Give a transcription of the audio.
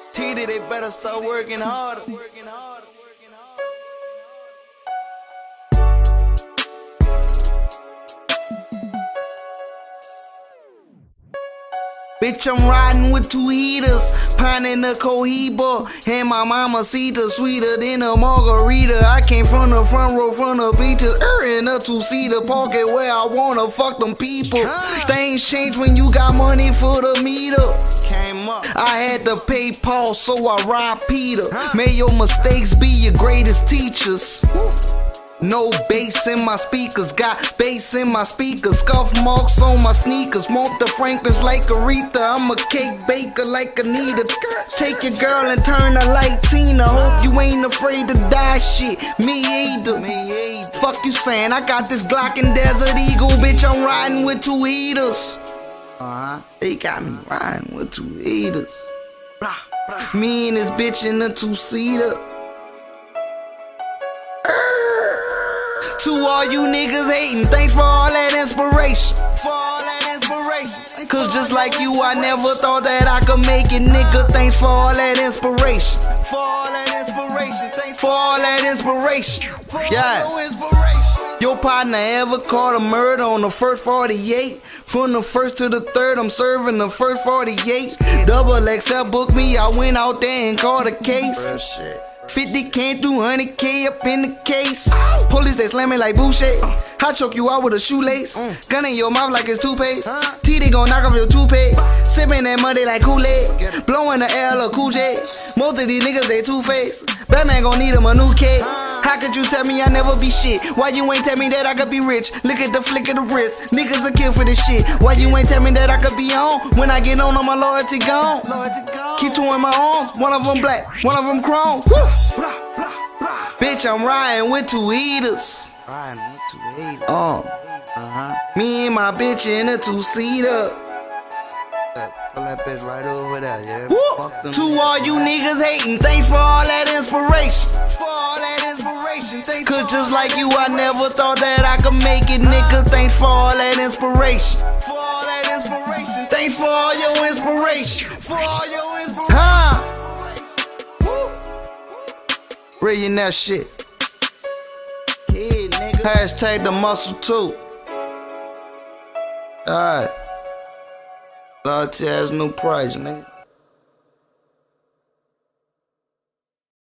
TD, they better start working harder. Bitch, I'm riding with 2 heaters, pounding the Cohiba, and my mamacita sweeter than a margarita. I came from the front row, from the beaches, in a 2-seater pocket where I wanna fuck them people. Things change when you got money for the meter. I had to pay Paul, so I robbed Peter. May your mistakes be your greatest teachers. No bass in my speakers, got bass in my speakers. Scuff marks on my sneakers, want the Franklins like Aretha. I'm a cake baker like Anita. Take your girl and turn her like Tina. Hope you ain't afraid to die, shit. Me either. Fuck you saying, I got this Glock and Desert Eagle, bitch. I'm riding with 2 heaters. They got me riding with 2 heaters. Me and this bitch in a 2-seater. To all you niggas hating, thanks for all that inspiration. Cause just like you, I never thought that I could make it, nigga. Thanks for all that inspiration. Yeah. Your partner ever caught a murder on the first 48? From the first to the third, I'm serving the first 48. Double XL booked me, I went out there and caught a case. 50 can't do 100K up in the case. Police they slam me like Boucher. I choke you out with a shoelace. Gun in your mouth like it's toothpaste. TD gon' knock off your toupee. Sippin' that money like Kool-Aid. Blowin' the L or Cool J. Most of these niggas they two-faced. Batman gon' need him a new kid. How could you tell me I never be shit? Why you ain't tell me that I could be rich? Look at the flick of the wrist. Niggas a kill for this shit. Why you ain't tell me that I could be on? When I get on, all my loyalty gone. Keep 2 in my arms. One of them black, one of them chrome. Bitch, I'm riding with 2 heaters. Me and my bitch in a 2-seater. Pull that bitch right over there, yeah. To all you niggas hating, thanks for all that inspiration. Cause just like you, I never thought that I could make it, nigga. Thanks for all that inspiration. Thanks for all your inspiration. Reading that shit. Hashtag the muscle too. Alright. Loyalty has no price, nigga.